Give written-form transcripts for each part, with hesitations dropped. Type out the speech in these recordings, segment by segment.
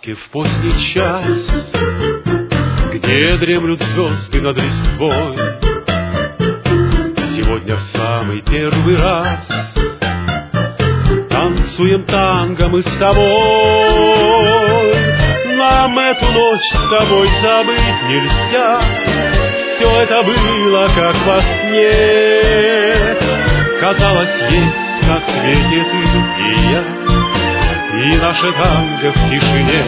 парке в поздний час, где дремлют звезды над листвой, сегодня в самый первый раз танцуем танго мы с тобой. Нам эту ночь с тобой забыть нельзя, все это было как во сне. Казалось, есть на свете ты и я, и наше танго в тишине.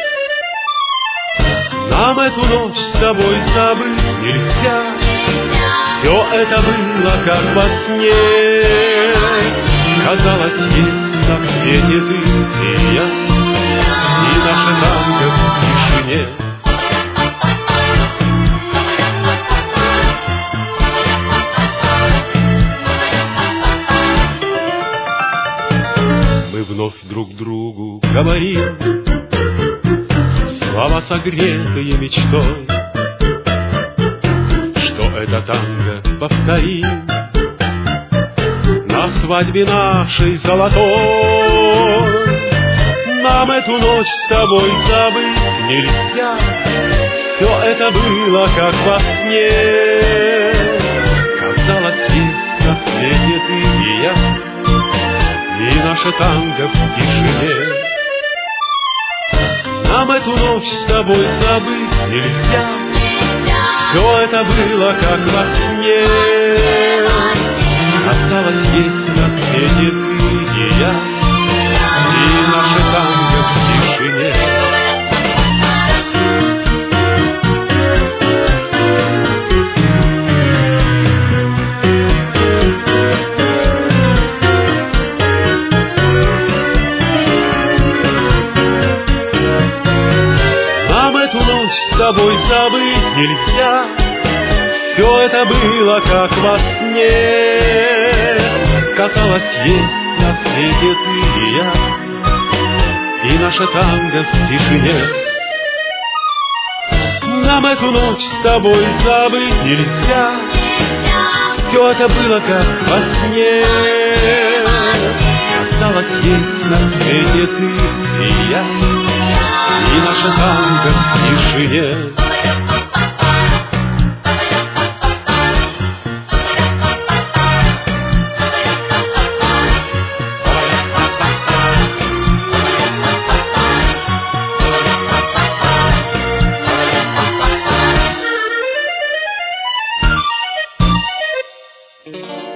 Нам эту ночь с тобой забыть нельзя, все это было как во сне. Казалось, есть на свете ты и я, и наше танго в тишине. Мы вновь друг другу говорим слова, согретые мечтой, что это танго повторим на свадьбе нашей золотой. Нам эту ночь с тобой забыть нельзя, все это было как во сне. Казалось, есть на свете ты и я, и наше танго в тишине. Нам эту ночь с тобой забыть нельзя, все это было как во сне. Осталось есть на свете ты и я, и наше танго в тишине. Нам эту ночь с тобой забыть нельзя, все это было как во сне. Казалось, есть на свете ты и я, и наше танго в тишине. Нам эту ночь с тобой забыть нельзя, все это было как во сне. Казалось, есть на свете ты и я, и наше танго в тишине. Thank you.